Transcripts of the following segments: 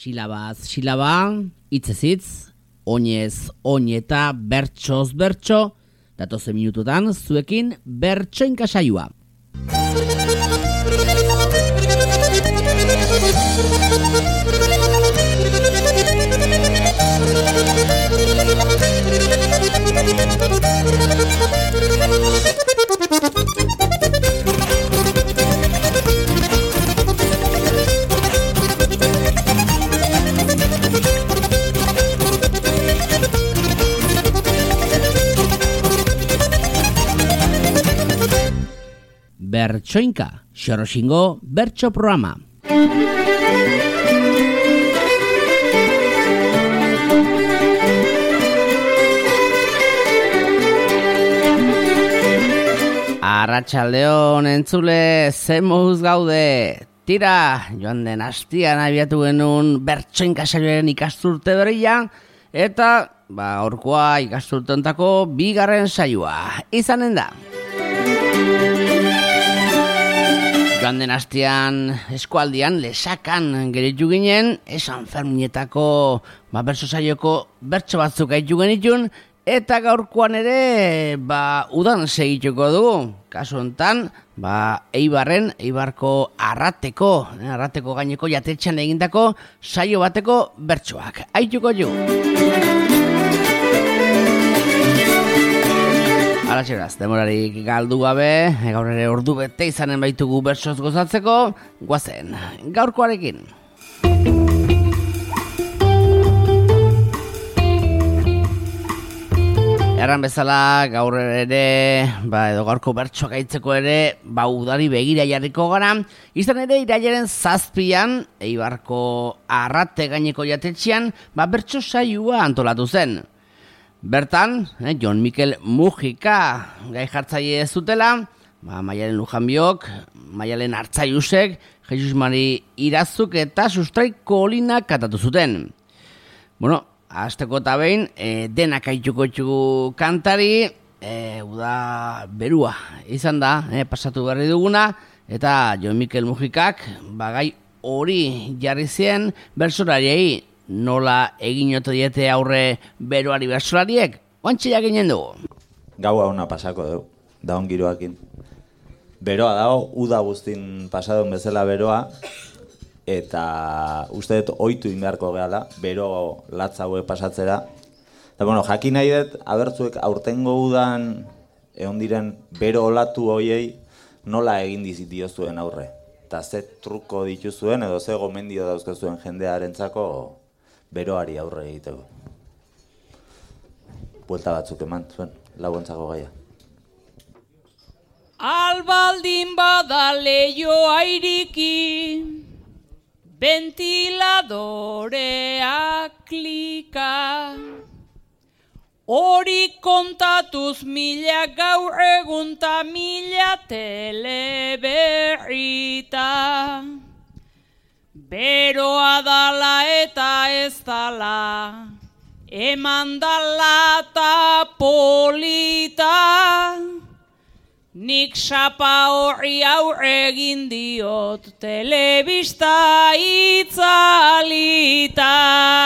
Silabaz silaba, hitzez hitz, oinez oineta, bertsoz bertso, datozen minututan zuekin bertsoinka saioa. Bertsoinka, Xoroxingo bertso programa. Arratsaldeon entzule, ze moduz gaude? Tira, joan den astian abiatu genuen bertsoinka saioaren ikasturte berria, eta gaurkoa ikasturteontako bigarren saioa izanen da. Joan den astean eskualdian Lesakan geritu ginen, San Ferminetako bertso saioko bertso batzuk gaitu genitun, eta gaurkoan ere udan segituko dugu. Kasu honetan, Eibarko arrateko gaineko jatetxean egindako saio bateko bertsoak. Aituko ju! Alatxeraz, demorarik galdu gabe, gaur ere ordu bete izanen baitugu bertsoz gozatzeko, guazen, gaurkoarekin. Erran bezala, gaur ere, edo gaurko bertsoak aitzeko ere, udari begira jarriko gara, izan ere irailaren 7an, Eibarko arrate gaineko jatetxean, bertso saioa antolatu zen. Bertan, Jon Mikel Mujika gai jartzaile zutela, Maialen Lujanbiok, Maialen Artzaiusek, Jesus Mari Irazuk eta Sustrai Kolina kantatu zuten. Hasteko eta behin, denak aituko txugu kantari, uda berua izan da, pasatu berri duguna, eta Jon Mikel Mujikak gai hori jarri zien bertsolariei, nola egin oto diete aurre beroari bersolariek, oantxeak ginen dugu. Gaua ona pasako dugu, daun giroakin. Beroa dago, uda guztin pasadun bezala beroa, eta uste dut ohitu inbeharko gehala, bero latza hauek pasatzera. Eta jakin nahi dut, abertzuek aurtengo udan egon diren bero olatu hoiei nola egin diozuen aurre. Eta ze truko dituzuen edo ze gomendio dauzkezuen jendearentzako beroari aurre egiteko. Buelta batzuk eman zuen, laguntzako gaia. Albaldin bada leioa iriki, ventiladoreak klika, hori kontatuz 1000 gaur egun ta 1000 teleberrita. Beroa dala eta ez dala, eman dala ta polita, nik sapa horri aurre egin diot telebista itzalita.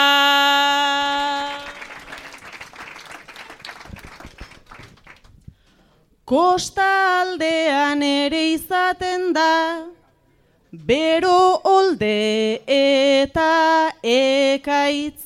Kostaldean ere izaten da, bero olde eta ekaitz,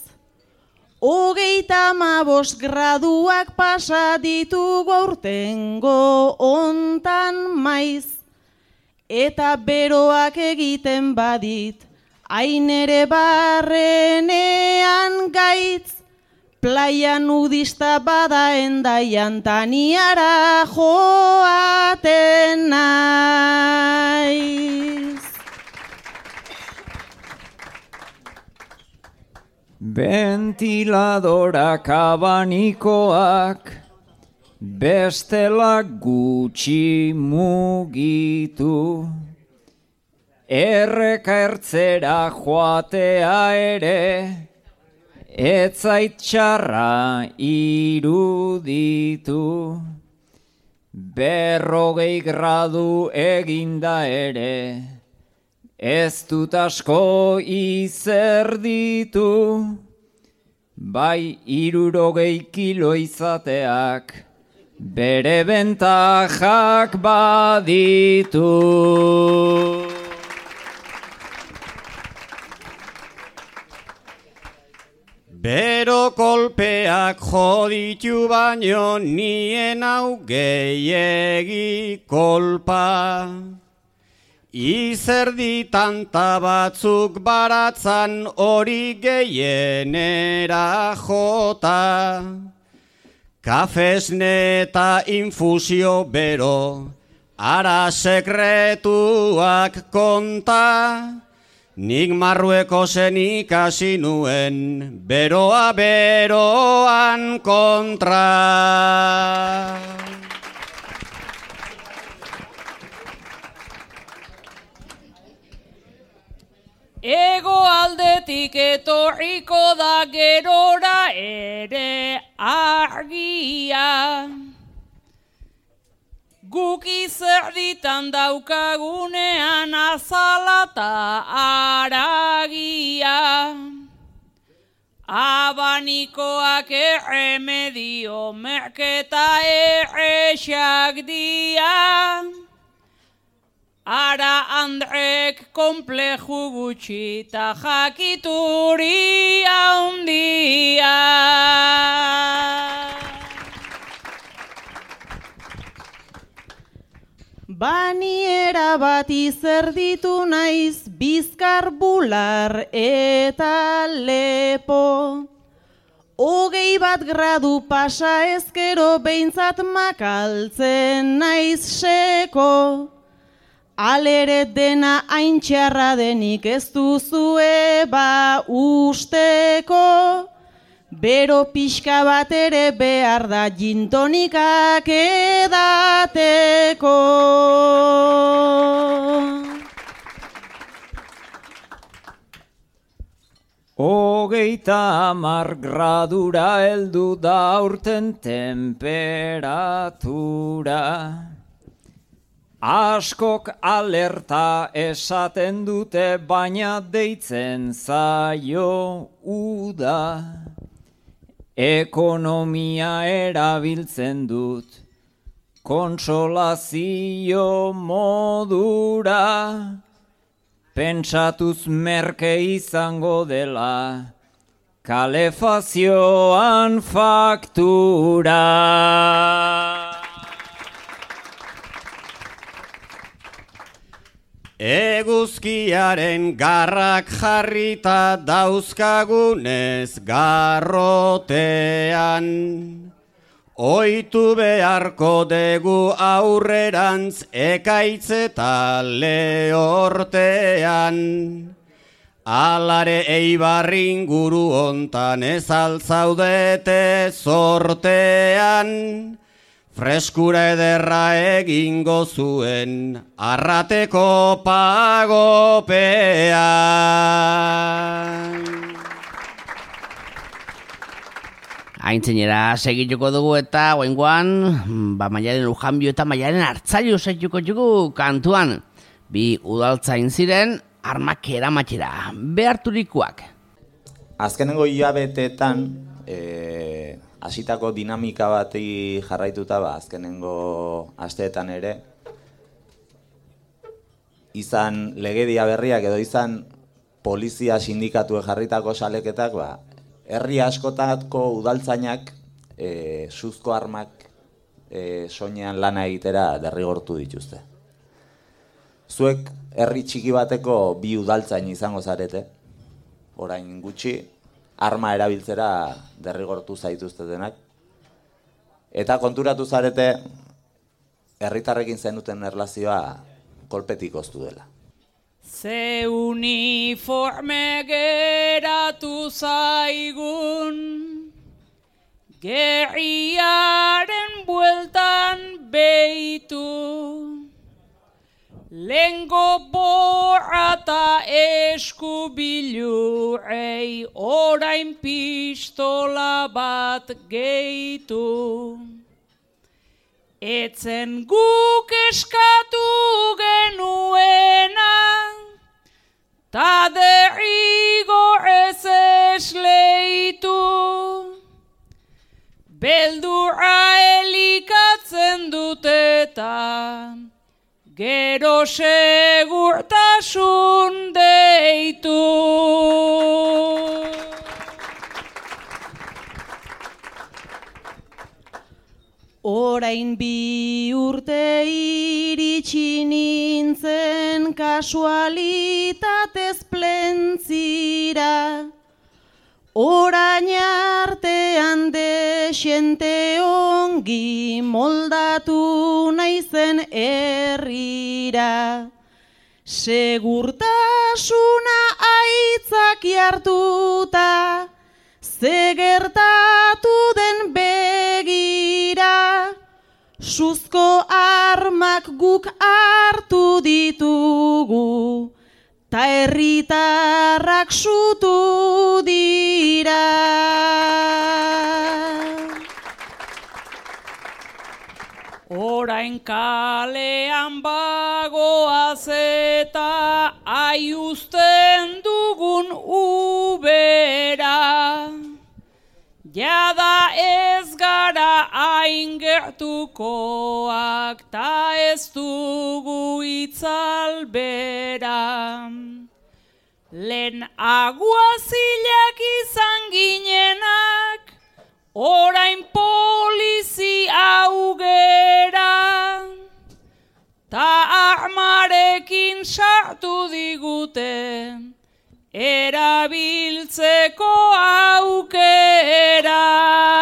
35 graduak pasa ditugu aurtengo ontan maiz, eta beroak egiten badit, hain ere barrenean gaitz, playa nudista bada Endaian taniara joaten naiz. Ventiladorak abanikoak, bestela gutxi mugitu, erreka ertzera joatea ere, etzait txarra iruditu, 40 gradu eginda ere, ez dut asko izerditu, bai 60 kilo izateak, bere bentajak baditu. Bero kolpeak joditu baino nien hau gehiegi kolpa. Izerdi tanta batzuk baratzan hori gehienera jota. Kafesne eta infusio bero, ara sekretuak konta. Nik Marrueko zen ikasi nuen, beroa beroan kontra. Ego aldetik etorriko da gerora ere argia. Guk izerditan daukagunean azala ta aragia. Abanikoak erremedio merketa erresak dia. Ara Andrek konpleju gutxi ta jakituri handia. Baniera bat izerditu naiz, bizkar, bular eta lepo. 21 gradu pasa ezkero behintzat makaltzen naiz seko. Alere dena hain txarra denik ez duzue ba usteko. Bero pixka bat ere behar da gintonikak edateko. Hogeita 10 gradura heldu da aurten temperatura. Askok alerta esaten dute, baina deitzen zaio uda. Ekonomia erabiltzen dut, kontsolazio modura. Pentsatuz merke izango dela, kalefazioan faktura. Eguzkiaren garrak jarrita dauzkagunez garrotean. Oitu beharko dugu aurrerantz ekaitz eta lehortean. Alare Eibarri inguru hontan ez altzaudete sortean. Freskura ederra egingo zuen arrateko pagopean. Aintzinera segituko dugu eta goengoan, Maialen Lujanbio eta Maialen Hartzailu segituko dugu kantuan. Bi udaltzain ziren armak eramatera, beharturikoak. Azkenengo hilabeteetan, hasitako dinamika bati jarraituta, azkenengo asteetan ere, izan legedia berriak edo izan polizia sindikatue jarritako saleketak, herri askotako udaltzainak suzko armak soinean lana egitera derrigortu dituzte. Zuek herri txiki bateko bi udaltzain izango zarete, orain gutxi, arma erabiltzera derrigortu zaituztetenak. Eta konturatu zarete, herritarrekin zenuten erlazioa kolpetik oztu dela. Ze uniforme geratu zaigun, gerriaren bueltan behitu. Lengo borrata eskubilurei orain pistola bat gehitu. Etzen guk eskatu genuena, ta derrigo ez esleitu, beldurra elikatzen dute eta gero segurtasun deitu. Orain 2 urte iritsi nintzen kasualitatez plentzira, orain artean dexente ongi moldatu naizen herrira. Segurtasuna aitzaki hartuta, ze gertatu den begira, suzko armak guk hartu ditugu, ta herritarrak sutu dira. Orain kalean bagoaz eta aiuzten dugun ubera, jada ez gara hain gertukoak ta ez dugu itzalbera. Lehen aguazilak izan ginenak, orain polizia ugera, ta armarekin sartu digute, erabiltzeko aukera.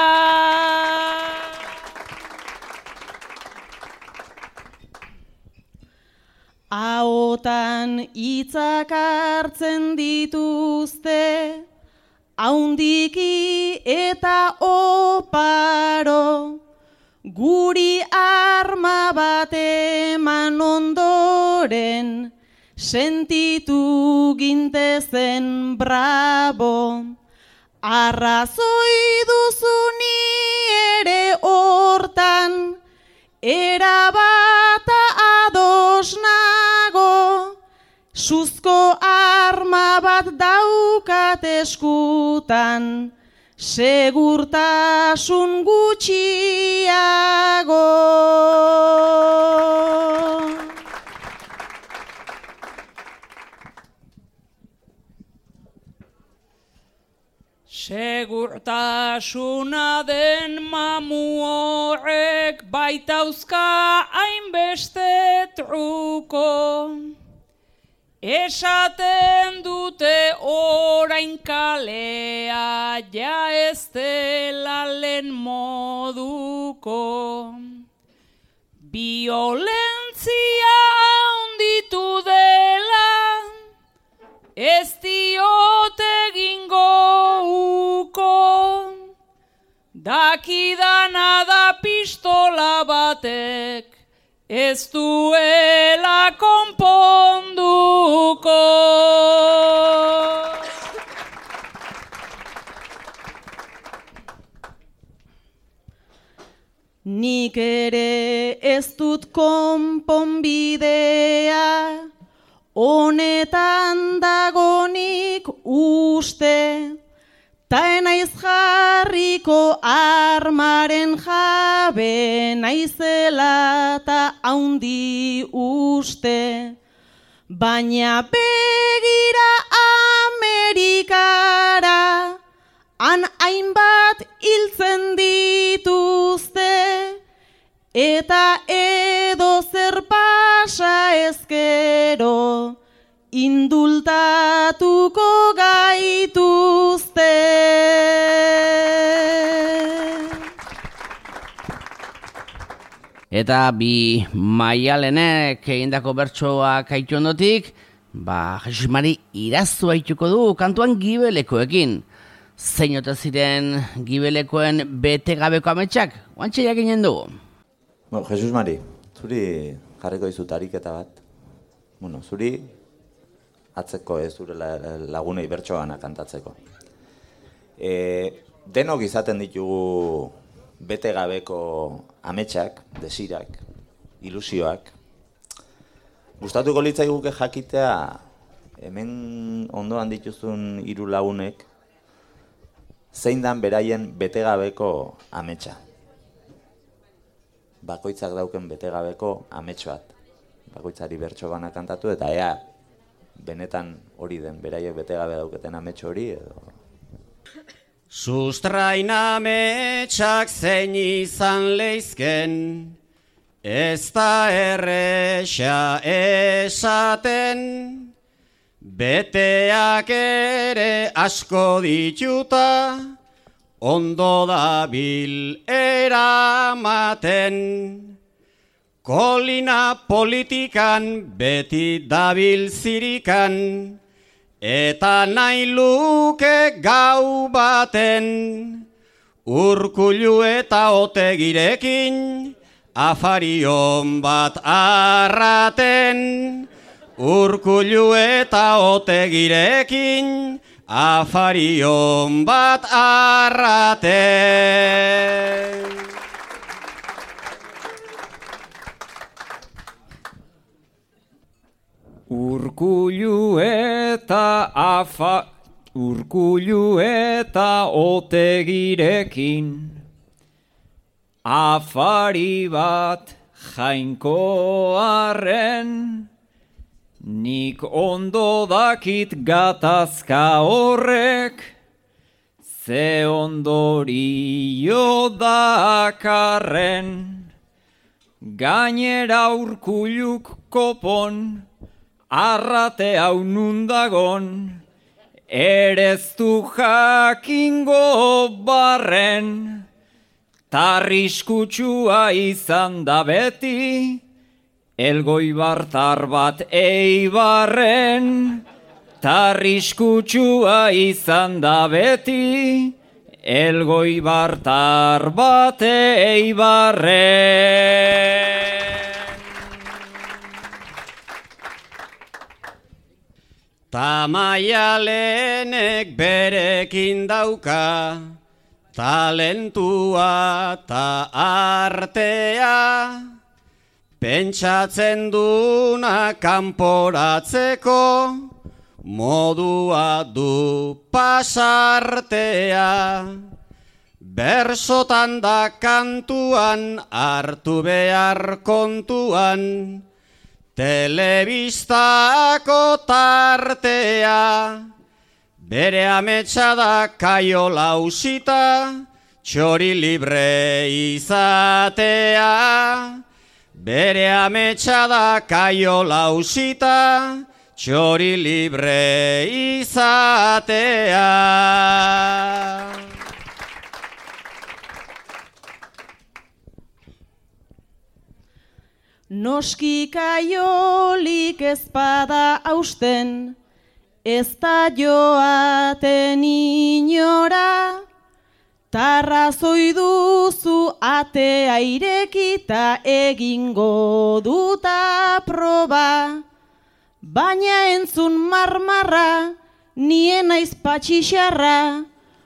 Ahotan hitzak hartzen dituzte, haundiki eta oparo, guri arma bat eman ondoren, sentitu gintezen bravo. Arrazoi duzu ni ere hortan, erabata ados nago, suzko arma bat daukat eskutan, segurtasun gutxiago. Segurtasuna den mamu horrek baitauzka hainbeste truko. Esaten dute orain kalea ja ez dela lehen moduko. Violentzia handitu dela, ez diote egingo uko. Dakidana da pistola batek ez duela konponduko. Nik ere ez dut konponbidea, honetan dagonik uste, ta enaiz jarriko armaren jabe, naizela ta haundi uste. Baina begira Amerikara, han hainbat hiltzen dituzte, eta edo zer pasa ezkero, indultatuko gaituzte. Eta bi Maialenek egindako bertsoak aitu ondotik, Jesus Mari Irazu aituko du kantuan Gibelekoekin. Zein ote ziren Gibelekoen bete gabeko ametsak? Oantxe jakinen dugu. Bueno, Jesus Mari, zuri jarriko dizut ariketa bat. Bueno, zuri atzeko ez zure lagunei bertsoana kantatzeko. Denok izaten ditugu bete gabeko ametsak, desirak, ilusioak. Gustatuko litzaiguke jakitea hemen ondoan dituzun 3 lagunek, zein dan beraien betegabeko ametsa. Bakoitzak dauken betegabeko amets bat. Bakoitzari bertso bana kantatu eta ea benetan hori den, beraiek betegabe dauketen amets hori edo... Sustrain ametsak zein izan leizken, ez da erresa esaten, beteak ere asko dituta, ondo dabil eramaten. Kolina politikan beti dabil zirikan, eta nahi luke gau baten. Urkullu eta Otegirekin afarion bat arraten. Urkullu eta Otegirekin afarion bat arraten. Urkullu eta Otegirekin afari bat jainkoarren, nik ondo dakit gatazka horrek, ze ondorio dakarren. Gainera Urkulluk kopon, arrate hau nundagon, erez du jakingo barren. Tarriskutsua izan da beti, elgoibartar bat Eibarren. Tarriskutsua izan da beti, elgoibartar bat Eibarren. Tamaialenek berekin dauka, talentua ta artea, pentsatzen duna kanporatzeko, modua du pasartea. Bersotan da kantuan hartu behar kontuan, telebistako tartea. Bere ametsa da Kaio Lausita, txori libre izatea. Bere ametsa da Kaio Lausita, txori libre izatea. Noski Kaiolik ezpada hausten, ez da joaten inora, tarrazoi duzu atea irekita egingo duta proba. Baina entzun marmarra, nien naiz patxixarra,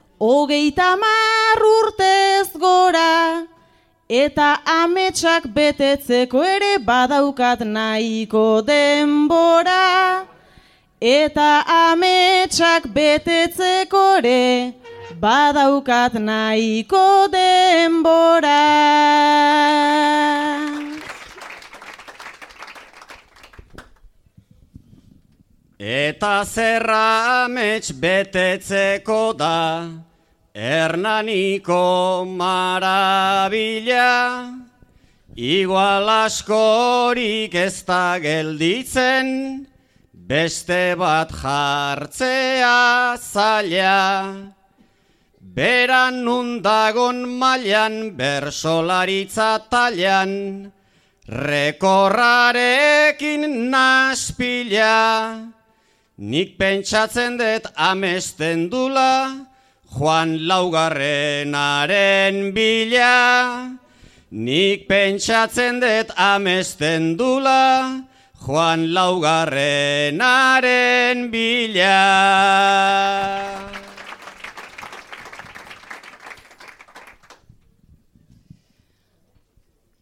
30 urtez gora, eta ametsak betetzeko ere badaukat nahiko denbora. Eta ametsak betetzeko ere badaukat nahiko denbora. Eta zerra amets betetzeko da, Hernaniko marabila, igual askorik ez da gelditzen, beste bat jartzea zaila. Beran nundagon mailan bersolaritza talian, rekorrarekin naspila. Nik pentsatzen dut amesten dula, Juan Laugarrenaren bila. Nik pentsatzen dut amesten dula, Juan Laugarrenaren bila.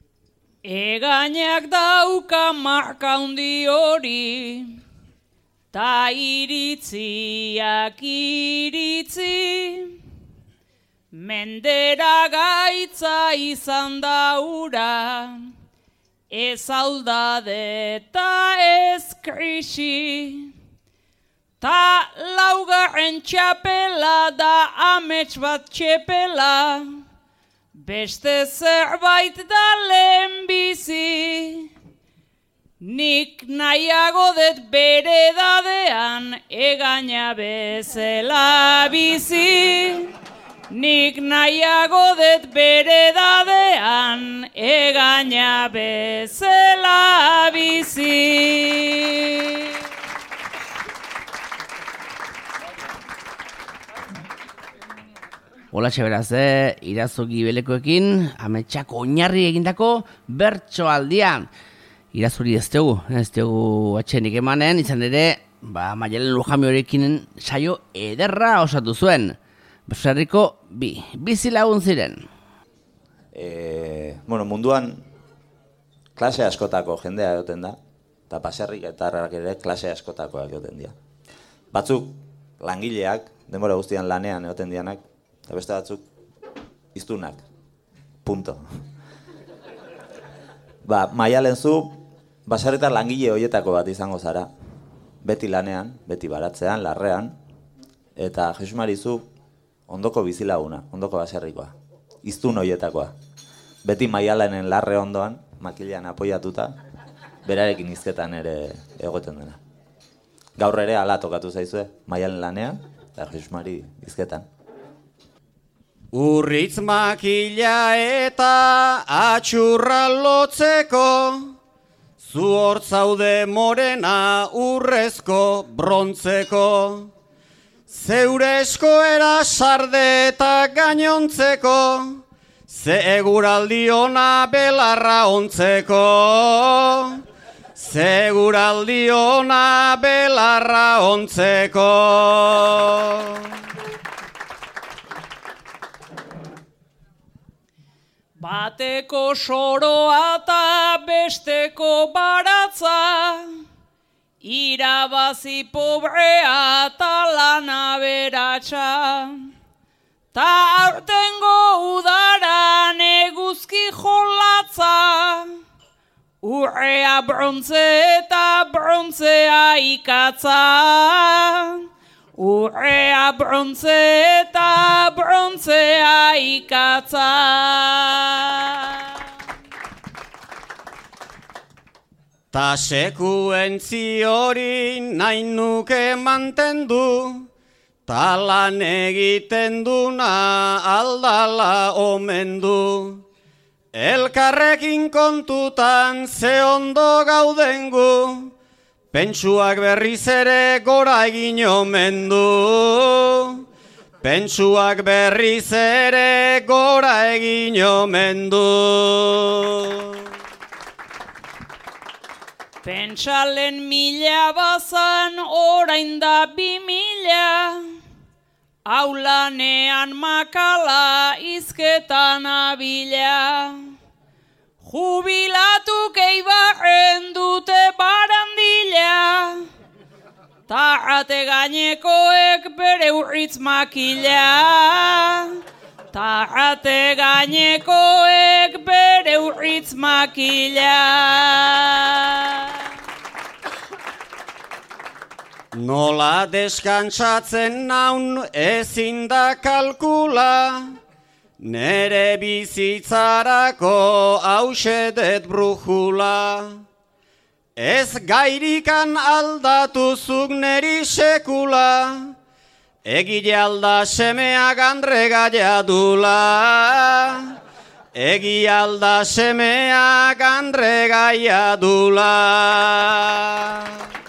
Egainak dauka marka handi hori, Ta iritziak iritzi, mendera gaitza izan da ura, ez aldade eta ez krisi. Ta laugarren txapela da amets bat txepela, beste zerbait da lehenbizi. Nik nahiago det bere dadean egaina bezala bizi. Nik nahiago det bere dadean egaina bezala bizi. Holatxe beraz, Irazo Gibelekoekin, ametsak oinarri egindako bertsoaldian. Irazuri ez dugu atxenik emanen, izan ere, Maialen Lujamiorekin saio ederra osatu zuen. Baserriko bizi lagun ziren. Munduan klase askotako jendea egoten da, eta baserrik eta harrak ere klase askotakoak egoten dira. Batzuk langileak, denbora guztian lanean egoten dianak, eta beste batzuk hiztunak. Punto. Maialen zu, baserritar langile horietako bat izango zara. Beti lanean, beti baratzean, larrean, eta Jesus Mari zu ondoko bizilaguna, ondoko baserrikoa. Hiztun horietakoa. Beti Maialenen larre ondoan, makilean apoiatuta, berarekin hizketan ere egoten dena. Gaur ere hala tokatu zaizue, Maialen lanean, eta Jesus Mari hizketan. Urritz makila eta atxurra lotzeko, zu hortzaude morena urrezko brontzeko, zeure eskoera sarde eta gainontzeko, ze eguraldi ona belarra ontzeko, ze eguraldi ona belarra ontzeko. Bateko soroa eta besteko baratza, irabazi pobrea eta lana beratxa. Ta aurtengo udaran eguzki jolatza, urrea brontze eta brontzea ikatza. Urrea brontze eta brontzea ikatza. Ta sekuentzi hori nahi nuke mantendu, ta lan egiten duna aldala omendu. Elkarrekin kontutan ze ondo gaudengu, pentsuak berriz ere gora egin omen du. Pentsuak berriz ere gora egin omen du. Pentsalen 1000 bazan orain da 2000, aulanean makala izketan abila. Jubilatu Eibarren dute barandila, ta ate gainekoek bere urritz makila. Ta ate gainekoek bere urritz makila. Nola deskantsatzen naun ezin da kalkula, nere bizitzarako hausedet brujula. Ez gairikan aldatuzuk neri sekula, egile alda semea gandrega jadula. Egi alda semea gandrega jadula.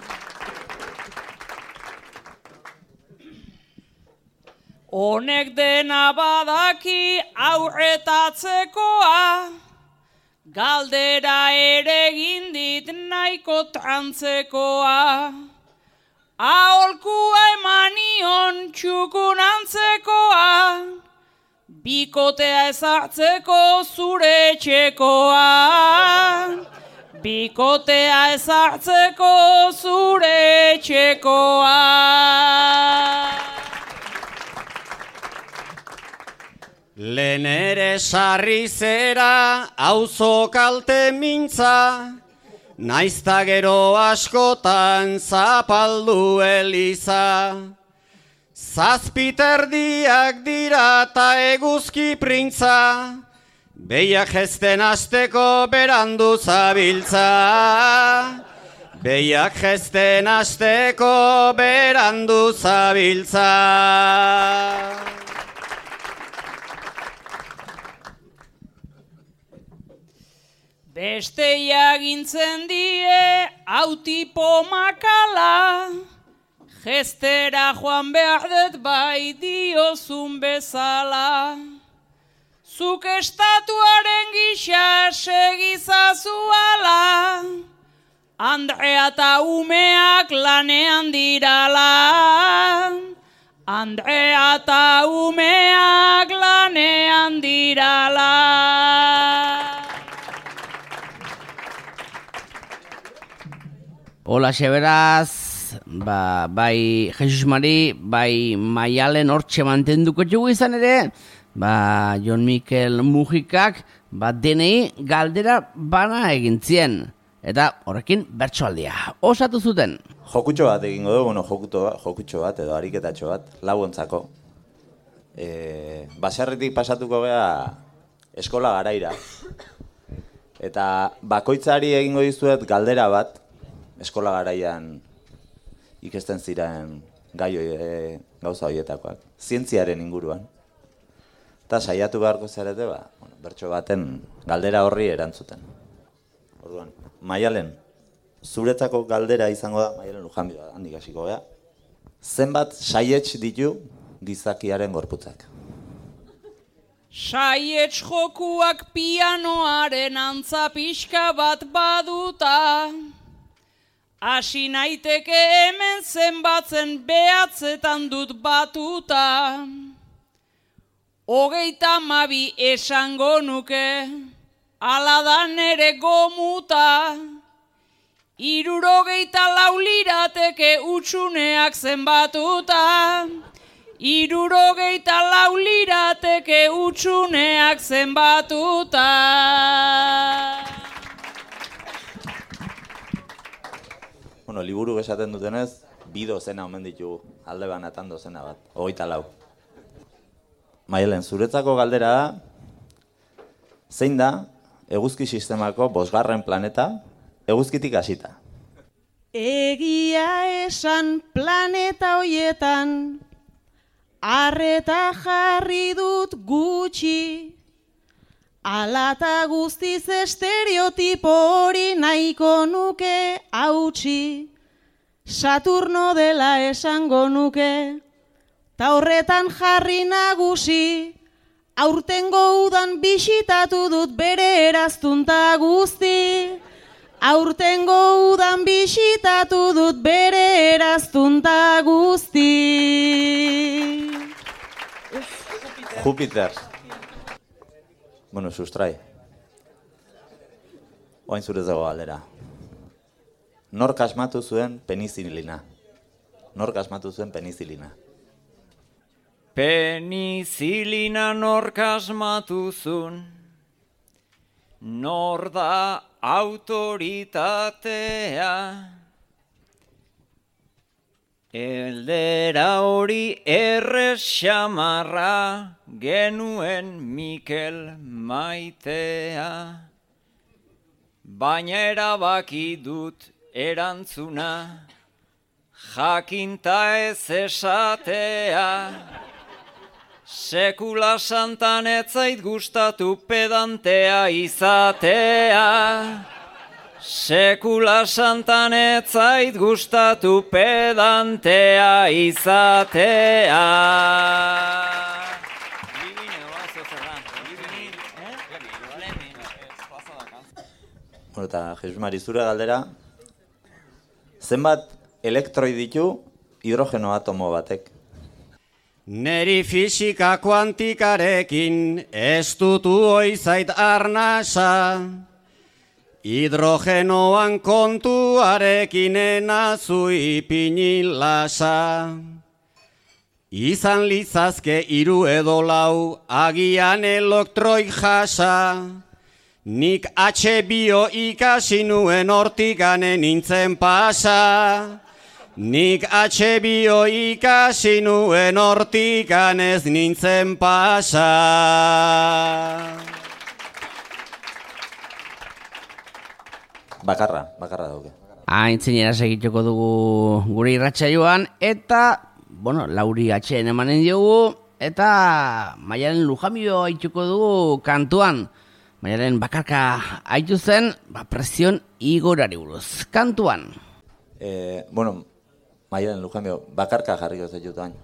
Honek dena badaki aurretatzekoa, galdera ere gindit nahiko trantzekoa. Aholkua emanion txukun antzekoa, bikotea ezartzeko zure etxekoa. bikotea ezartzeko zure etxekoa. Lehen ere sarri zera, auzo kalte mintza, naizta gero askotan zapaldu eliza. Zazpiterdiak dira ta eguzki printza, behiak jezten asteko berandu zabiltza. Behiak jezten asteko berandu zabiltza. Besteia gintzen die autipo makala, gestera joan behar dut bai diozun bezala. Zuk estatuaren gisa segizazuala, Andrea eta umeak lanean dirala. Andrea eta umeak lanean dirala. Hola, beraz, bai Jesus Mari, bai Maialen hortxe mantenduko txugu izan ere, Jon Mikel Mujikak, denei galdera bana egintzien. Eta horrekin bertsoaldia osatu zuten. Jokutxo bat egingo dugu, jokutxo bat edo ariketatxo bat, laguntzako. Baserritik pasatuko gea eskola garaira. Eta bakoitzari egingo dizuet galdera bat, eskola garaian ikesten ziren gauza horietakoak, zientziaren inguruan. Eta saiatu beharko zarete, bertso baten galdera horri erantzuten. Orduan, Maialen, zuretzako galdera izango da, Maialen Lujanbio handik hasiko gea, zenbat saiets ditu gizakiaren gorputzak? Saiets jokuak pianoaren antza pixka bat baduta, hasi naiteke hemen zenbatzen behatzetan dut batuta. 32 esango nuke, ala da nere gomuta. 64 lirateke utxuneak zenbatuta. 64 lirateke utxuneak zenbatuta. Liburu esaten dutenez, 2 dozena omen ditugu, alde banatan dozena bat, 24. Maialen, zuretzako galdera da, zein da eguzki sistemako 5. planeta eguzkitik hasita? Egia esan planeta hoietan, arreta jarri dut gutxi, alata guztiz estereotipo hori nahiko nuke hautsi. Saturno dela esango nuke, ta horretan jarri nagusi. Aurtengo udan bisitatu dut bere eraztunta guzti. Aurtengo udan bisitatu dut bere eraztunta guzti. Jupiter. Sustrai. Oain zuretzako galdera. Nork asmatu zuen penizilina? Nork asmatu zuen penizilina? Penizilina nork asmatu zuen, nor da autoritatea. Eldera hori errez xamarra, genuen Mikel maitea. Baina erabaki dut erantzuna, jakinta ez esatea. Sekula santan ez zait gustatu pedantea izatea. Sekula santan ez zait gustatu pedantea izatea. Eta Jesus Mari, zure galdera, zenbat elektroi ditu hidrogeno atomo batek? Neri fisika kuantikarekin ez dutu oizait arnasa. Hidrogenoan kontuarekin enazu ipini lasa. Izan litzazke 3 edo 4 agian elektroi jasa. Nik HBO ikasi nuen hortikane nintzen pasa. Nik HBO ikasi nuen hortikan ez nintzen pasa. Bakarra dauke. Aintzinera segituko dugu gure irratsaioan eta, Lauri atxeen emanen diogu eta Maialen Lujambio aituko dugu kantuan. Maialen bakarka aitu zen, presion igorari buruz. Kantuan. Maialen Lujambio bakarka jarriko zaitutan.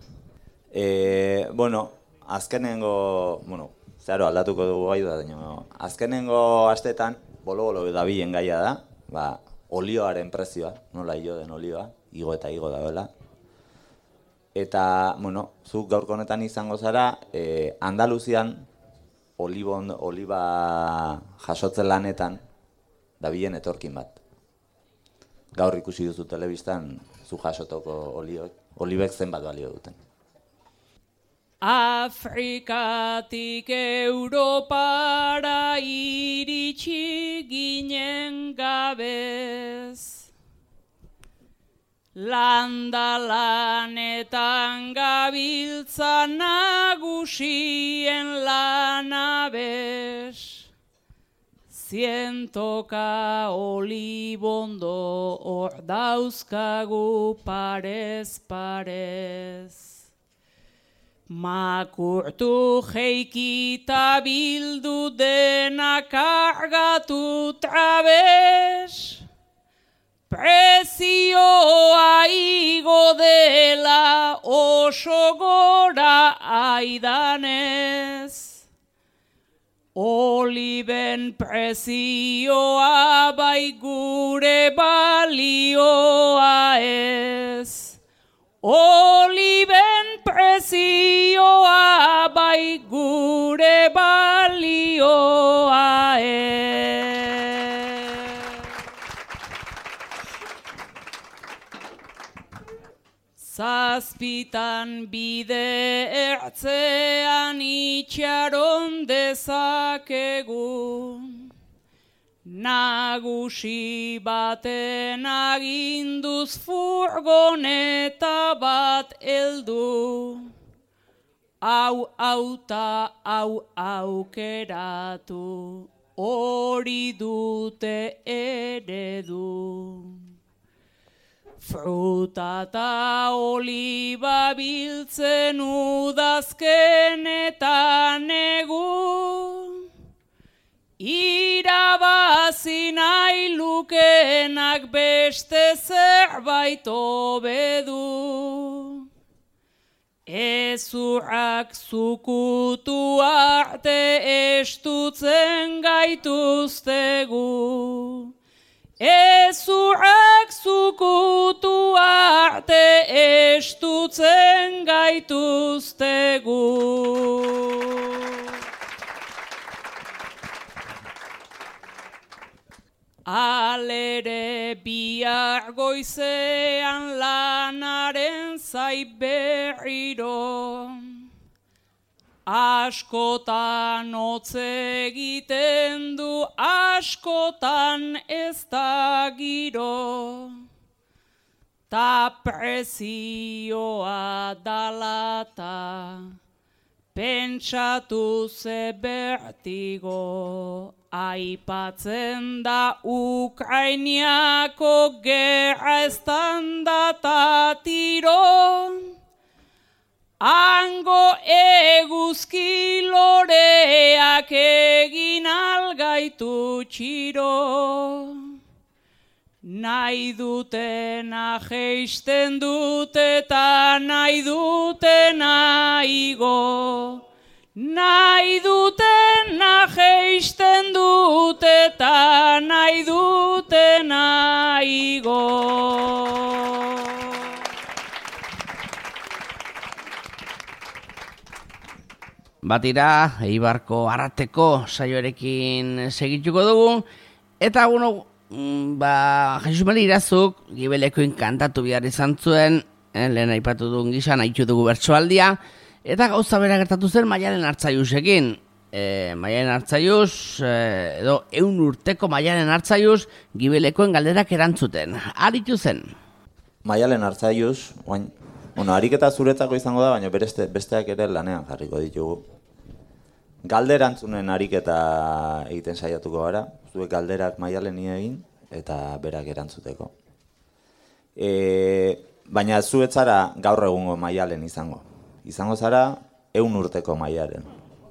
Azkenengo, zeharo aldatuko dugu gai da, azkenengo astetan, bolo-bolo dabilen gaia da, olioaren prezioa, nola hilo den olioa, igo eta igo dagoela. Eta, zuk gaurko honetan izango zara, Andaluzian oliba jasotzen lanetan dabilen etorkin bat. Gaur ikusi duzu telebistan zu jasotoko olibek zenbat balio duten. Afrikatik Europara iritsi ginen gabez, landalanetan gabiltza nagusien lanabez. 100 olibondo hor dauzkagu parez parez. Makurtu jeikita bildu dena kargatu trabez. Prezioa igo dela oso gora aidanez. Oliben prezioa bai gure balioa ez. Oliben prezioa bai gure balioa Zazpitan bide ertzean itxaron dezakegu. Nagusi baten aginduz furgoneta bat heldu. Hau auta hau aukeratu, hori dute eredu. Fruta eta oliba biltzen udazkenetan egu. Irabazi nahi lukenak beste zerbait hobe du. Ezurrak zukutu arte estutzen gaituztegu. Ezurrak zukutu arte estutzen gaituztegu. Alere bihar goizean lanaren zait berriro. Askotan hotz egiten du, askotan ez da giro. Ta prezioa dalata, pentsatu ze bertigo. Aipatzen da Ukrainiako gerra estanda tiro. Hango eguzki loreak egin algaitu txiro. Nahi dutena jeisten dute eta nahi dutena igo. Nahi dutena jeisten dute eta nahi dutena igo. Batira, Eibarko Arrateko saioarekin segituko dugu, Eta, bueno, Jesus Mari Irazuk Gibelekoin kantatu behar izan zuen, lehen aipatu duen gizan, haitu dugu bertsoaldia, eta gauza bera gertatu zen Maialen Artzaiusekin. Maialen Artzaius, edo 100 urteko Maialen Artzaius Gibelekoen galderak erantzuten. Aritu zen. Maialen Artzaius, ariketa zuretzako izango da, baina besteak ere lanean jarriko ditugu. Galderantzunen ariketa egiten saiatuko gara, zuek galderak Maialeni egin eta berak erantzuteko. Baina zuetzara gaur egungo Maialen izango. Izango zara 100 urteko Maialen.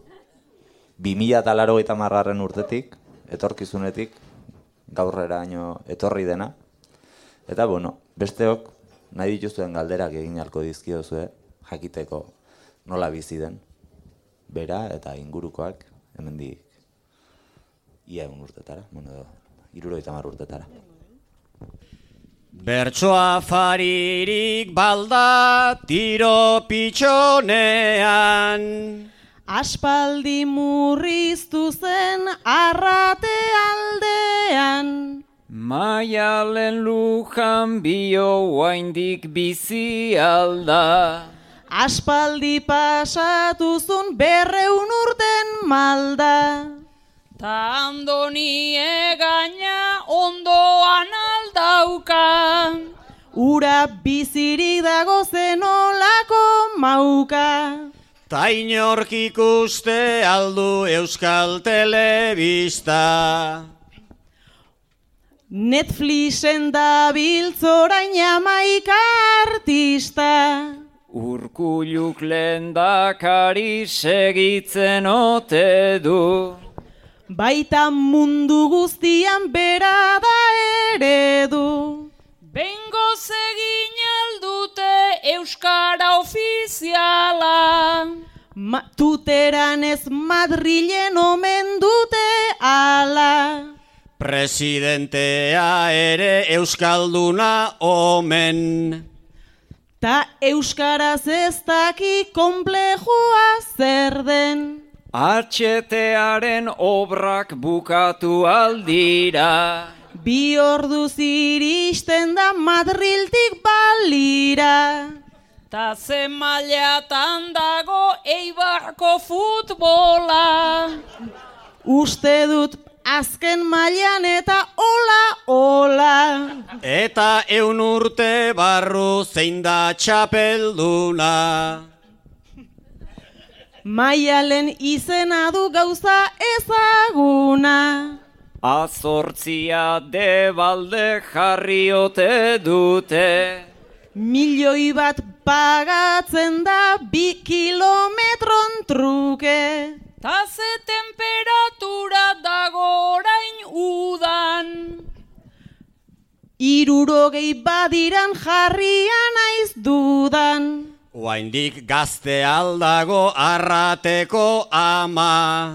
2080 urtetik, etorkizunetik, gaurreraino etorri dena. Eta, besteok nahi dituzuen galderak egin ahalko dizkiozue, jakiteko nola bizi den. Bera eta ingurukoak, hemendik ia 100 urtetara, 70 urtetara. Bertsoa faririk balda tiro pitxonean, aspaldi murriztu zen arrate aldean. Maialen Lujan bio oaindik bizi alda. Aspaldi pasatuzun 200 urten malda. Ta Andoni egaina ondoan aldauka. Ura bizirik dago zenolako mauka. Ta inork ikuste aldu Euskal Telebista. Netflixen dabiltz orain 11 artista. Urkulluk lehendakari segitzen ote du. Baita mundu guztian bera da eredu. Bengoz egin aldute Euskara ofiziala. Tuteran ez Madrilen omen dute ala. Presidentea ere euskalduna omen. Ta euskaraz ez daki konplejua zer den. HTaren obrak bukatu aldira. 2 orduz iristen da Madriltik balira. Ta ze mailatan dago Eibarko futbola. Uste dut azken mailan eta hola. Eta 100 urte barru zein da txapelduna. Maialen izena du gauza ezaguna. Azortzia debalde jarriote dute. 1.000.000 bat pagatzen da 2 kilometron truke. Ta ze temperatura dago orain udan. 60 badiran jarria naiz dudan. Oaindik gazte aldago arrateko ama.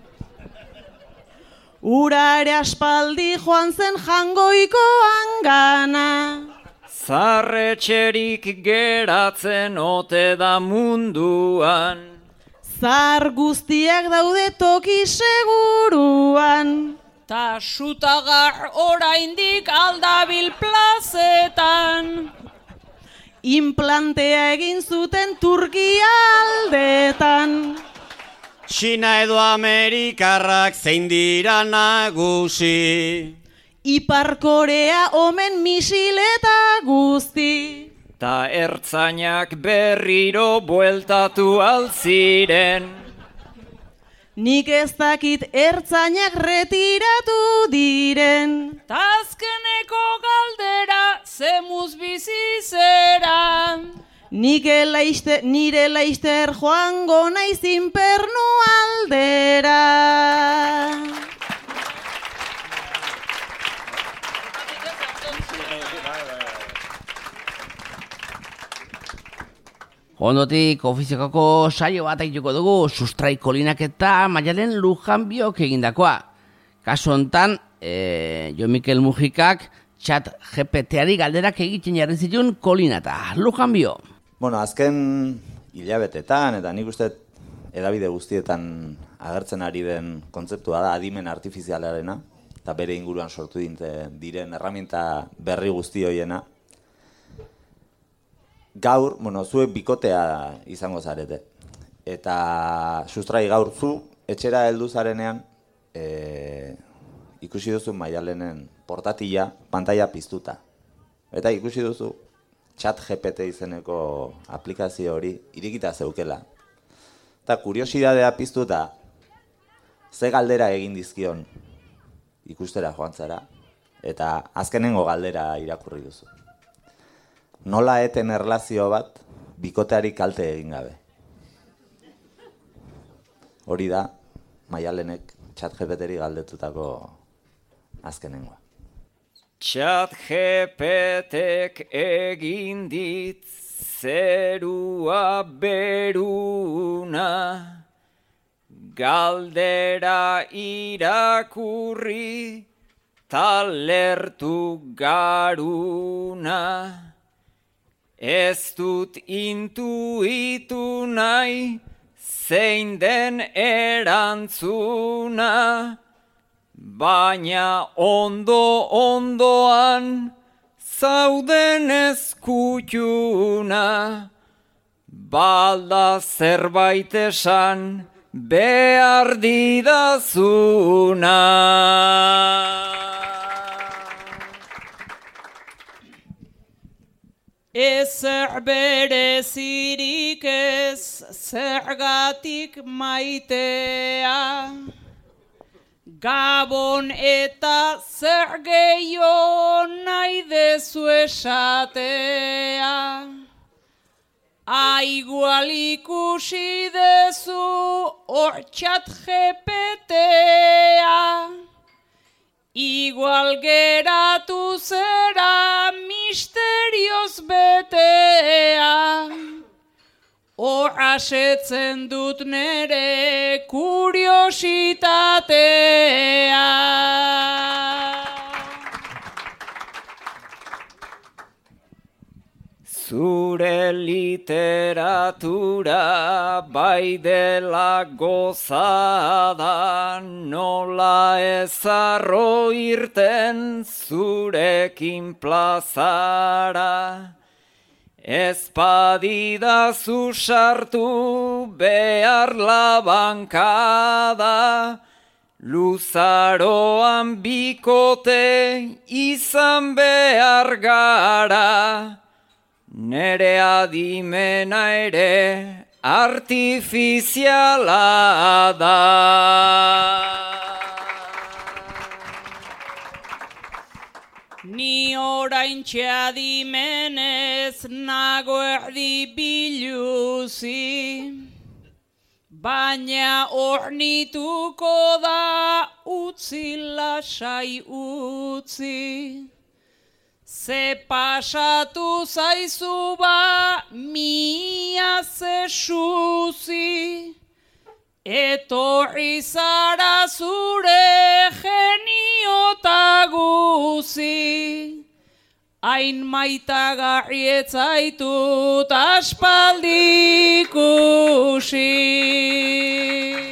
Ura ere aspaldi joan zen Jangoikoan gana. Zarretxerik geratzen ote da munduan. Zar guztiak daude toki seguruan. Ta sutagar oraindik aldabil plazetan. Implantea egin zuten Turkia aldetan. Txina edo Amerikarrak zein dira nagusi. Ipar Korea omen misileta guzti. Ta ertzainak berriro bueltatu alziren. Nik ez dakit ertzainak retiratu diren. Ta azkeneko galdera zemuz bizi zera. Nire laizter joango naiz inpernu aldera. Ondotik ofiziokako saio bat egituko dugu, Sustrai Kolinak eta Maialen Lujan biok egindakoa. Kasu hontan, Jo Mikel Mujikak Chat GPT-ari galderak egiten jarri zituen Kolinata. Lujan bio. Azken hilabetetan, eta nik uste hedabide guztietan agertzen ari den kontzeptua da adimen artifizialarena. eta bere inguruan sortu diren erraminta berri guzti hoiena. Gaur, zuek bikotea izango zarete. Eta sustrai gaur zu, etxera heldu zarenean, ikusi duzu Maialenen portatila, pantalla piztuta. Eta ikusi duzu ChatGPT izeneko aplikazio hori irekita zeukela. Eta kuriosidadea piztuta, ze galdera egin dizkion ikustera joan zara, eta azkenengo galdera irakurri duzu. Nola eten erlazio bat bikoteari kalte egin gabe? Hori da Maialenek ChatGPTri galdetutako azkenengoa. ChatGPTek egin dit zerua beruna, galdera irakurri talertu garuna. Ez dut intuitu nahi zein den erantzuna, baina ondo-ondoan zauden ezkutuna. Balda zerbait esan behar didazuna. Ezer berezirik ez zergatik maitea, Gabon eta zer gehiago nahi dezu esatea. Igual ikusi dezu hor ChatGPTA, igual geratu zera misterioz betea. Hor asetzen dut nere kuriositatea. Zure literatura bai dela gozada, nola ez arro irten zurekin plazara. Ez badidazu sartu behar labankada, luzaroan bikote izan behar gara. Nere adimena ere artifiziala da. Ni oraintxe adimenez nago erdi biluzi, baina ornituko da utzi lasai utzi. Ze pasatu zaizu ba mia ze suzi, etorri zara zure geniota guzi. Hain maitagarri ez zaitut aspaldi ikusi.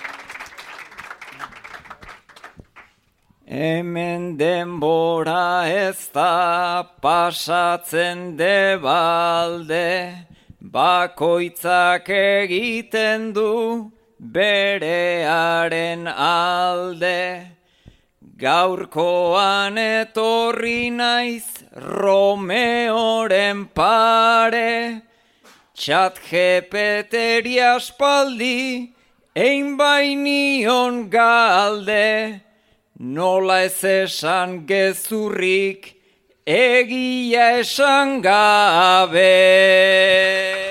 Hemen denbora ez da pasatzen debalde, bakoitzak egiten du berearen alde. Gaurkoan etorri naiz Romeoren pare, ChatGPTri aspaldi ein bainion galde. Nola ez esan gezurrik egia esan gabe.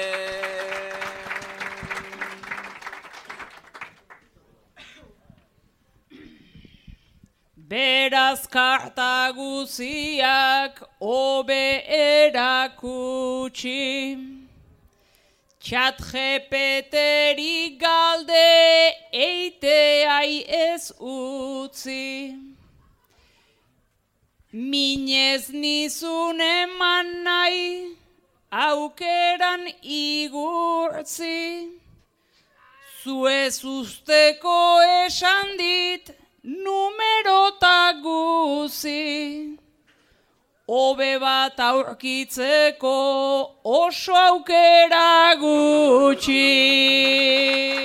Beraz karta guziak hobe erakutsi, ChatGPTri galde eiteai ez utzi. Minez nizun eman nahi aukeran igurtzi, zuez usteko esan dit numerota guzi. Hobe bat aurkitzeko oso aukera gutxi.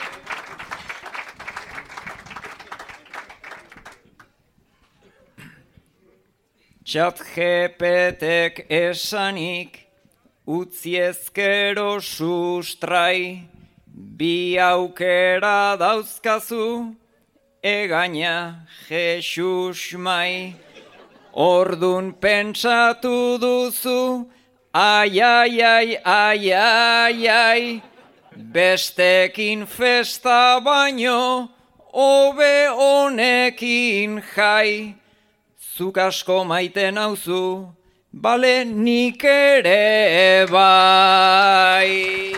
ChatGPTek esanik utzi ezkero sustrai, bi aukera dauzkazu, egaina Jesus mai. Ordun pentsatu duzu, ai, ai, ai, ai, ai, ai, bestekin festa baino, hobe honekin jai. Zuk asko maite nauzu, bale nik ere bai.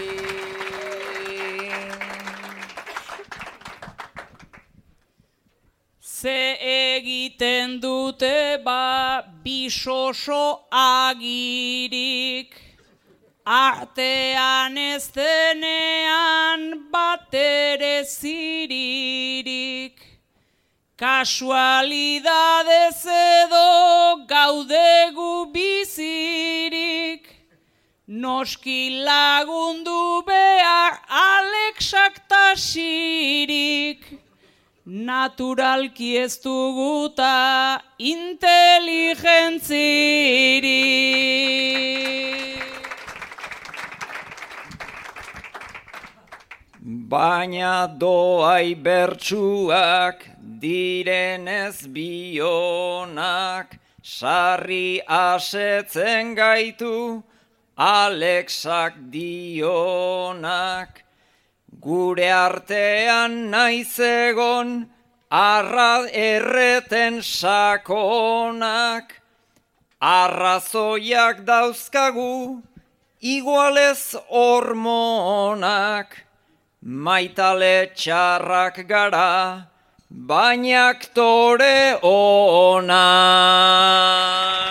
Ze egiten dute bisoso agirik, artean ez denean batere ziririk. Kasualidadez edo gaudegu bizirik, noski lagundu behar Alexak tasirik. Naturalki ez duguta inteligentzirik. Baina doai bertsuak direnez bionak, sarri asetzen gaitu Alexak dionak. Gure artean naiz egon arra erreten sakonak, arrazoiak dauzkagu igualez hormonak. Maitale txarrak gara, baina aktore onak.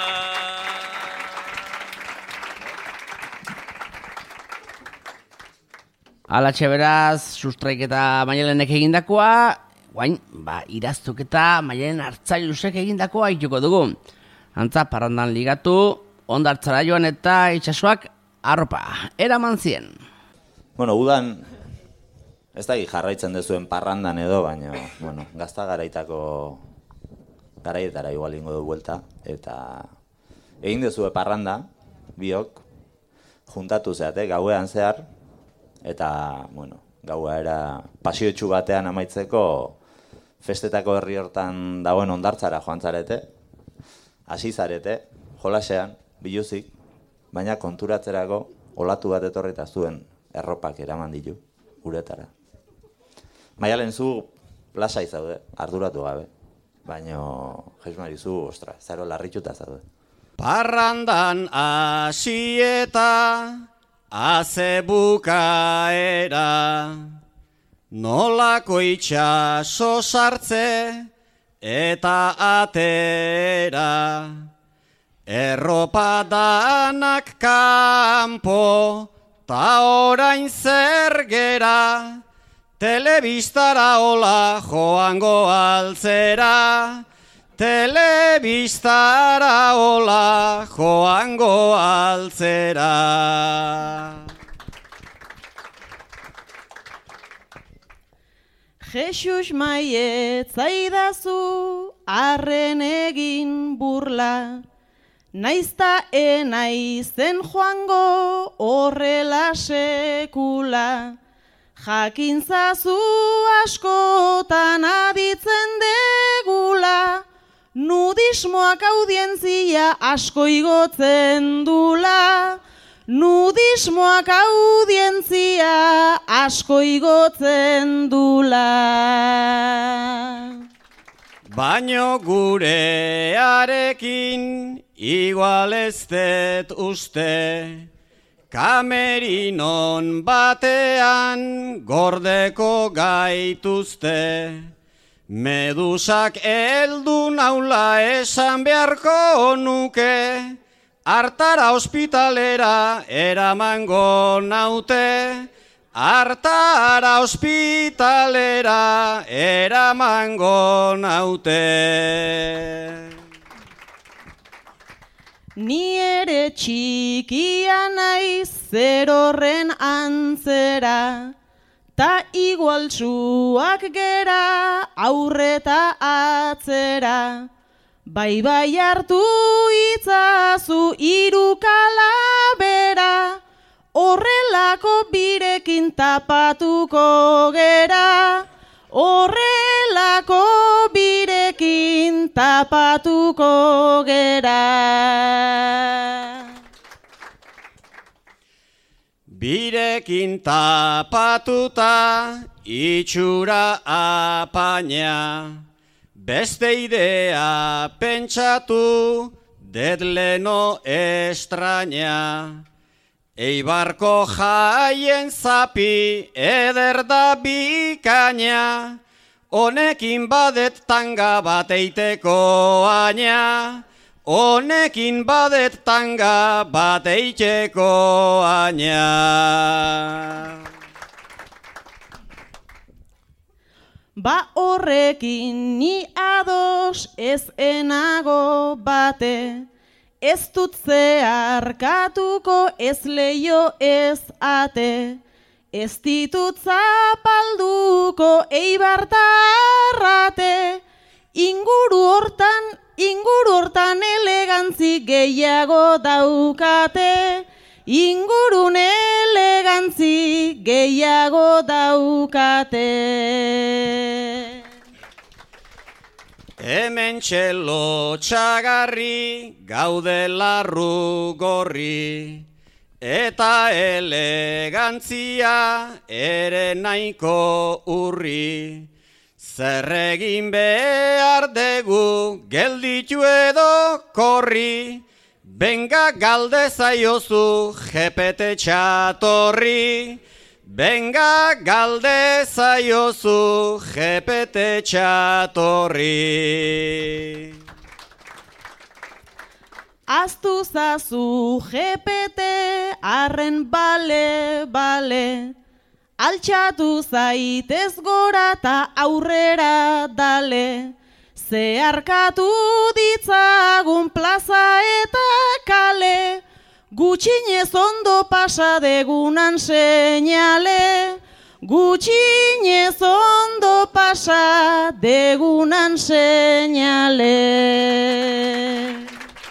Alatxe beraz, sustraiketa Maialenek egindakoa, guain, iraztuketa Maialen Hartzailusek egindakoa ituko dugu. Antza parrandan ligatu, ondartzara joan eta itsasoak arropa, eraman zien. Bueno, udan, ez da jarraitzen dezuen parrandan edo, baina, bueno, gazta garaietara igual ingo du buelta, eta egin dezue parranda, biok, juntatu zeate, gauean zehar, eta, bueno, gaua era pasiotxu batean amaitzeko festetako herri hortan dagoen ondartzara joan zarete, hasi zarete, jolasean, biluzik, baina konturatzerako olatu bat etorri eta zuen erropak eraman ditu, uretara. Maialen zu lasai zaude, arduratu gabe, baina Jeismari zu, ostra, zaro larrituta zaude. Parrandan asieta, haze bukaera, nolako itxaso sartze eta atera. Erropa danak kanpo, ta orain zer gera, telebistara hola joango altzera. Telebistara hola joango altzera. Jesus maiet zaidazu arren egin burla, naizta enaizen joango horrela sekula. Jakintzazu askotan aditzen degula, nudismoak audientzia asko igotzen dula. Nudismoak audientzia asko igotzen dula. Baino gurearekin igual ez dut uste, kamerinon batean gordeko gaituzte. Medusak heldu naula esan beharko nuke, hartara ospitalera eramango naute. hartara ospitalera eramango naute. Ni ere txikia naiz zer horren antzera, ta igualtsuak gera aurreta atzera. Bai hartu itzazu hiru kalabera, horrelako birekin tapatuko gera. Horrelako birekin tapatuko gera. Birekin tapatuta itxura apaina, beste idea pentsatu dedleno estraña. Eibarko jaien zapi eder da bikaina, honekin badet tanga bat eiteko aina. Honekin badet tanga bat eiteko aina. Ba horrekin ni ados ez enago bate, ez dut zeharkatuko ez leio ez ate, ez ditut zapalduko eibartarrate, inguru hortan elegantzi gehiago daukate, ingurun elegantzi gehiago daukate. Hemen txelo txagarri gaude larru gorri, eta elegantzia ere nahiko urri. Zer egin behar dugu gelditu edo korri, benga galde zaiozu jepete txatorri. Benga galde zaiozu jepete txatorri. Aztu zazu jepete arren bale, altxatu zaitez gora ta aurrera dale, zeharkatu ditzagun plaza eta kale, gutxinez ondo pasa degunan seinale, gutxinez ondo pasa degunan seinale.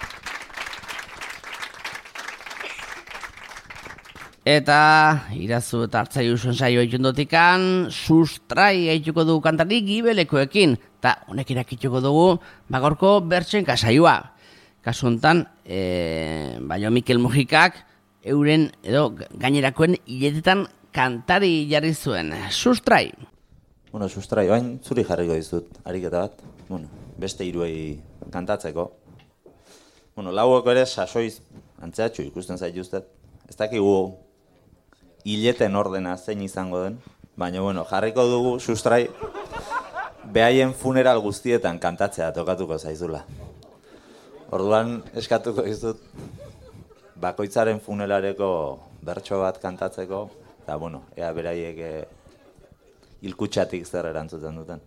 Eta irazu eta hartzai usun saio ikundotikan, sustrai haituko dugu kantari gibelekoekin, eta honek irakituko dugu bagorko bertsen kasaioa. Kasu honetan, Baio Mikel Mujikak euren edo gainerakoen hiletetan kantari jarri zuen. Sustrai. Sustrai, bain zuri jarriko dizut, ariketa bat. Beste hiruei kantatzeko. Laueko ere sasoiz antzeatxu ikusten zaituztet. Ez dakigu hileten ordena zein izango den, baina jarriko dugu sustrai behaien funeral guztietan kantatzea tokatuko zaizula. Orduan eskatuko dizut bakoitzaren funerareko bertso bat kantatzeko, eta ea beraiek hilkutxatik zer erantzuten duten.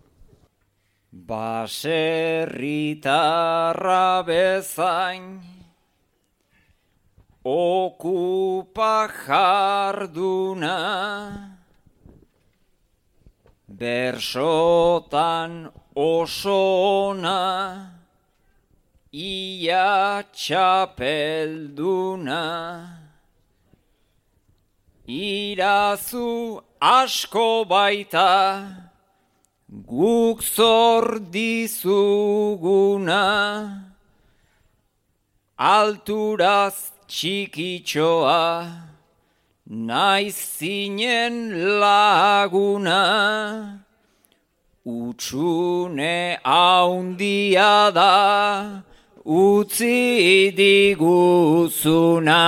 Baserritarra bezain okupa jarduna, bersotan osona, ia txapelduna. Irazu asko baita guk zor dizuguna, alturaz txikitxoa naiz zinen laguna, utxune haundia da utzi diguzuna.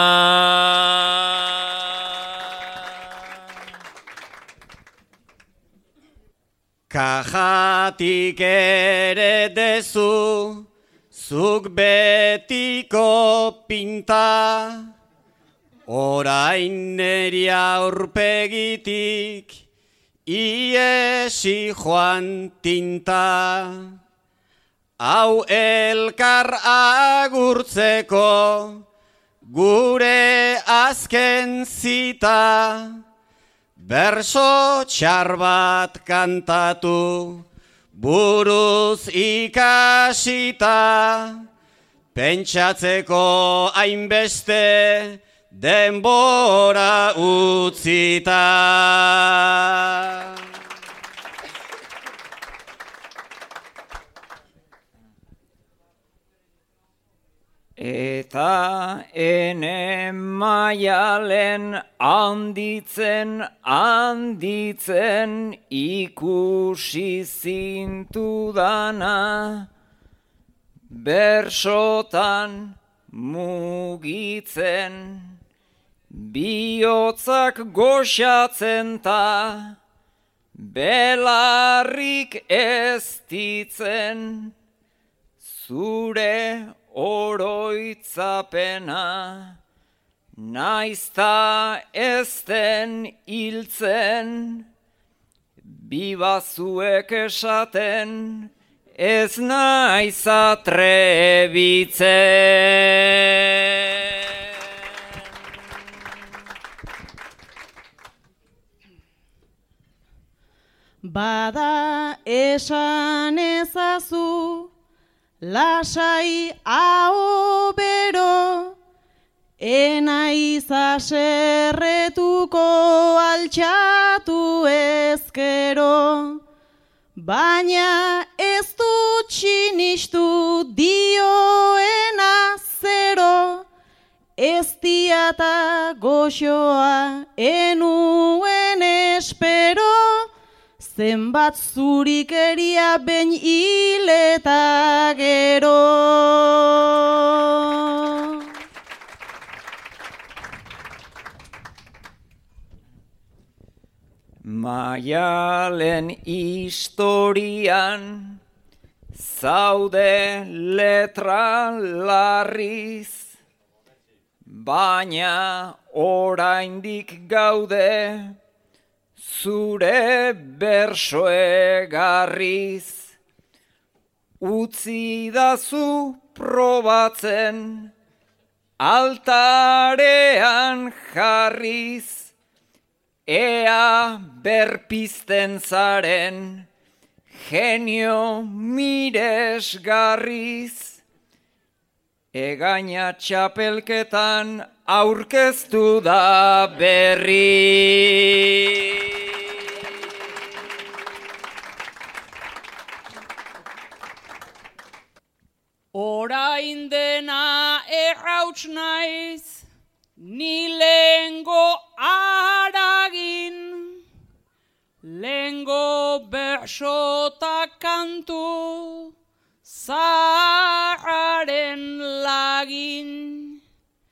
Kajatik ere dezu, zuk betiko pinta, Orain neri aurpegitik iesi joan tinta, hau elkar agurtzeko gure azken zita, berso txar bat kantatu buruz ikasita, pentsatzeko hainbeste denbora utzita. Eta ene maialen handitzen ikusi zintudana, bersotan mugitzen, bihotzak goxatzen ta, belarrik ez ditzen, zure oroitzapena, naizta ez den hiltzen, bibazuek esaten, ez naiz atrebitzen. Bada esan ezazu, lasai hau bero, enaiz aserretuko altxatu ezkero, baina ez dut sinistu dioena zero, ez diata goxoa enuen espero, zenbat zurikeria behin hil eta gero. Maialen historian zaude letra larriz, baina oraindik gaude zure bersoe garriz. Utzi dazu probatzen altarean jarriz, ea berpizten zaren genio miresgarriz. Egaina txapelketan aurkeztu da berri. Orain dena errauts naiz, ni lehengo haragin, lehengo bersota kantu, zaharren lagin.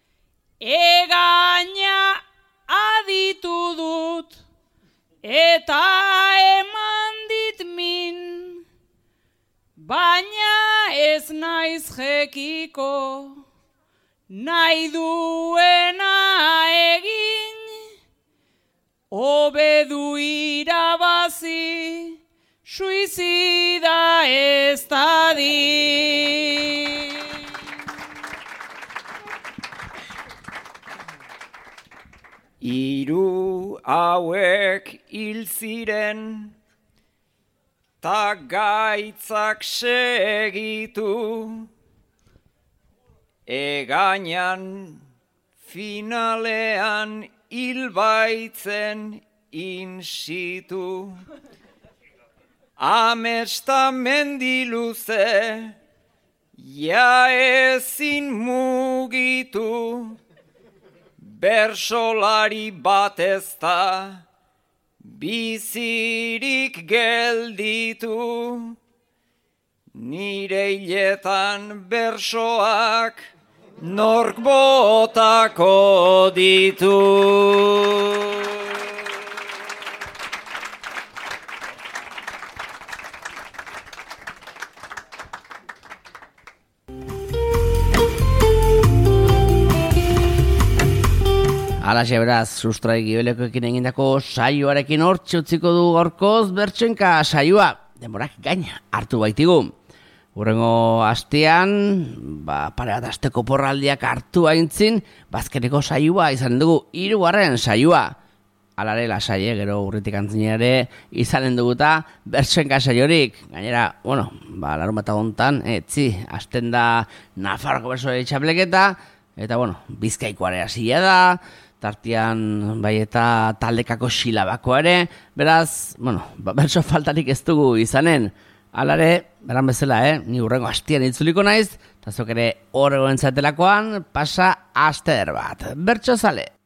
Egaina aditu dut, eta eman dit min, baina ez naiz jekiko, nahi duena egin, hobedu irabazi, suizida ez dadin. Hiru hauek hil ziren, ta gaitzak segitu, egainan finalean hil baitzen in situ. Amestamendi luze, ja ezin mugitu, bersolari bat ez da, bizirik gelditu. Nire hiletan bersoak nork botako ditu. Alaxe beraz, sustrai gibelekoekin egindako saioarekin hortxe utziko du gorkoz bertsoenka saioa. Denborak gain hartu baitigu. Hurrengo astean, pare bat asteko porraldiak hartu aintzin, bazkeneko saioa izan dugu 3. saioa. Alare lasai, gero urritik antzinare izanen duguta bertsoenka saiorik. Gainera, larun bat agontan, hasten da Nafarroko bertsoen txapleketa, eta Bizkaikoare hasia da, tartian bai eta taldekako Xilabakoa ere, beraz, bertso faltarik ez dugu izanen. Alare, beran bezala, ni hurrengo hastian itzuliko naiz, eta zok ere horregoen zatelakoan, pasa aster bat. Bertso zale!